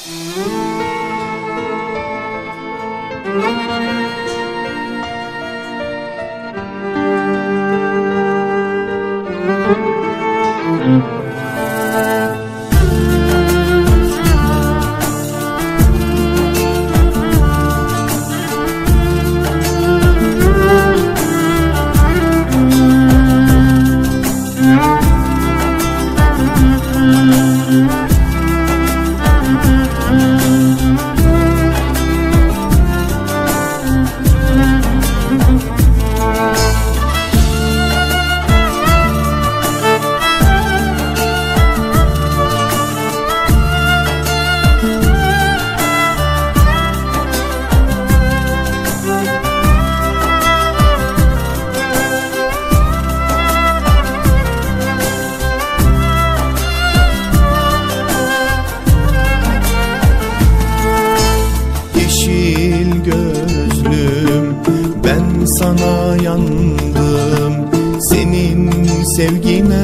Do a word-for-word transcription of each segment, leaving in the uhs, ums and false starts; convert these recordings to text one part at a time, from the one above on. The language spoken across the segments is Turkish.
Sana yandım, senin sevgine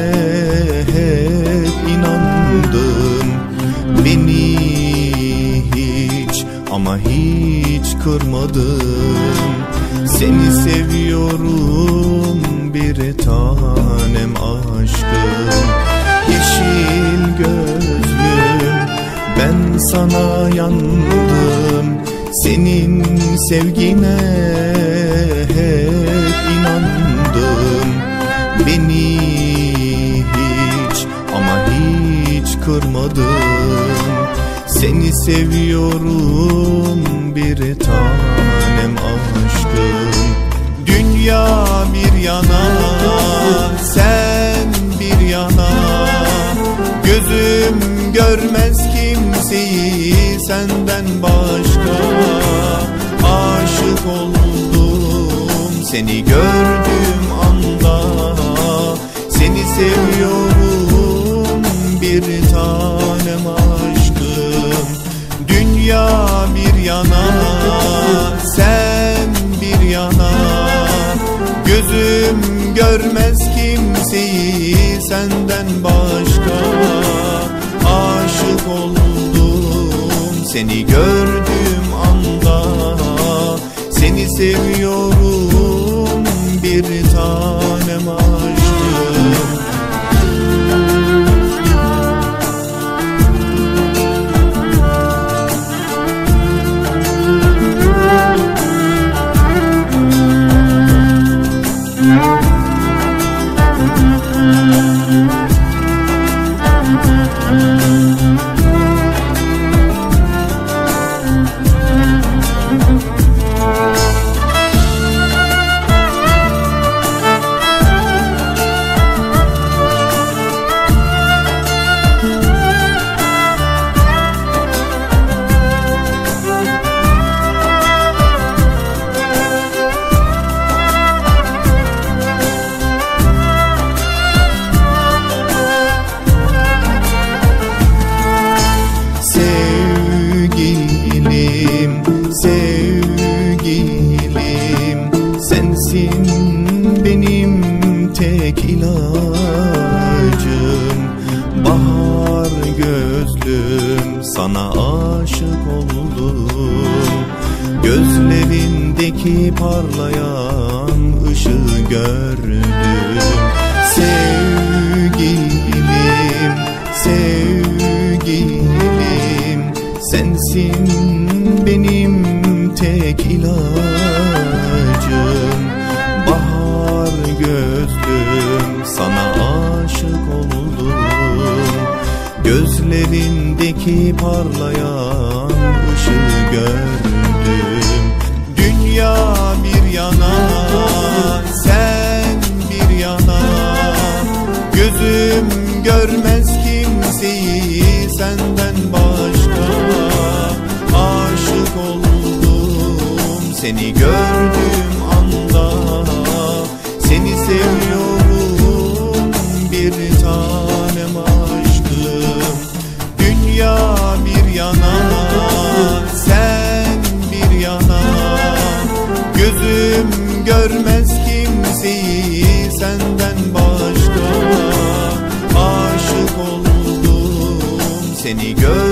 hep inandım. Beni hiç ama hiç kırmadın. Seni seviyorum bir tanem aşkım. Yeşil gözlüm, ben sana yandım, senin sevgine hep inandım. Beni hiç ama hiç kırmadın. Seni seviyorum bir tanem aşkım. Dünya bir yana, sen bir yana. Gözüm görmez kimseyi senden başka. Aşık oldum seni gördüğüm anda. Seni seviyorum bir tanem aşkım. Dünya bir yana, sen bir yana. Gözüm görmez kimseyi senden başka. Aşık oldum seni gördüğüm anda. Seni seviyorum bir tanem aşkım. Sevgilim, sensin benim tek ilacım. Bahar gözlüm, sana aşık oldum. Gözlerindeki parlayan ışığı gördüm. Sevgilim, sevgilim, sensin benim tek ilacım. Bahar gözlüm, sana aşık oldum. Gözlerindeki parlayan ışığı gördüm. Dünya bir yana, sen bir yana. Gözüm görmez kimseyi senden başka. Aşık oldum seni gördüğüm anda. Seni seviyorum bir tanem aşkım. Dünya bir yana, sen bir yana. Gözüm görmez kimseyi senden başka. Aşık oldum seni gördüğüm